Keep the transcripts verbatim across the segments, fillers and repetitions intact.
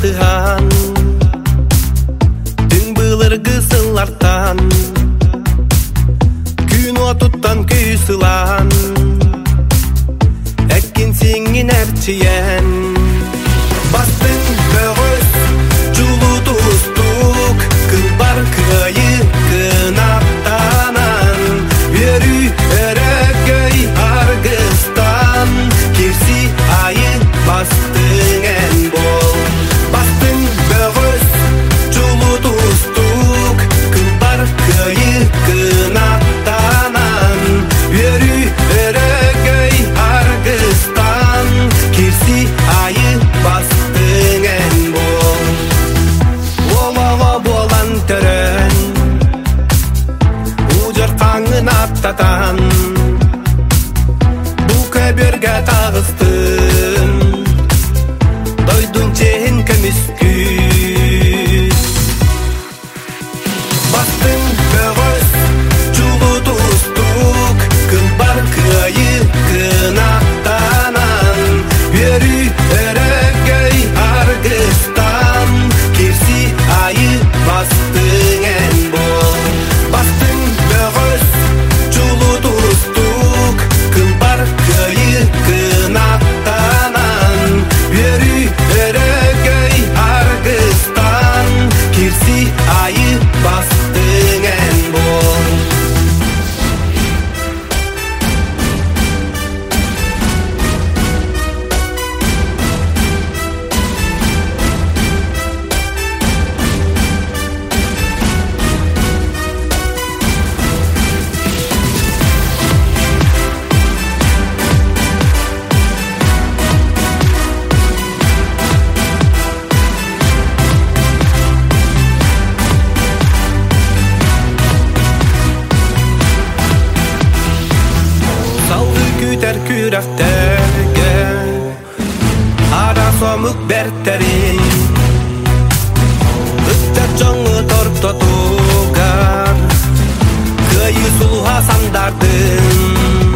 артыған түн былыргы сылартан күн отуттан күй сылан әккен сеңін әрчиян бастың бөгөз жулу тустук кылбар кыйы кынаттанан өрү өрөгөй аргыстан керси айы бастың ән бол бастың бөгөз жулу тустук кылбар кыйы кынаттанан өрү өрөгөй аргыстан керси айы бастың ән бол олого болан төрөн ужар қаңын аттатан бұл көберге тағыстым дойдун чейін көміскү бастың бөгөз жулу тустук кылбар кыйы кынаттанан өрү өрөгөй аргыстан керси айы бастың ән бол бастың бөгөз жулу тустук кылбар кыйы кынаттанан өрү өрөгөй аргыстан керси айы бастың ән бол Салгы күтер күрәфтәргә ара сомук бәртәрин үттәр жоңы торто тугар кыйы сулха сандардың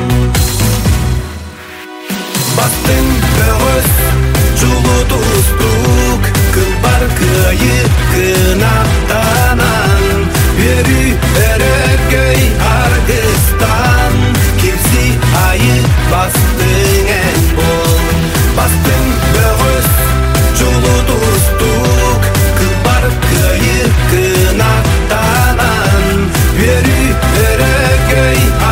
бастың бөгөз жулу тустук кылбар кыйы кынаттанан өрү өрөгөй аргыстан керси айы бастың ән бол бастың бөгөз жулу тустук кылбар кыйы кынаттанан өрү өрөгөй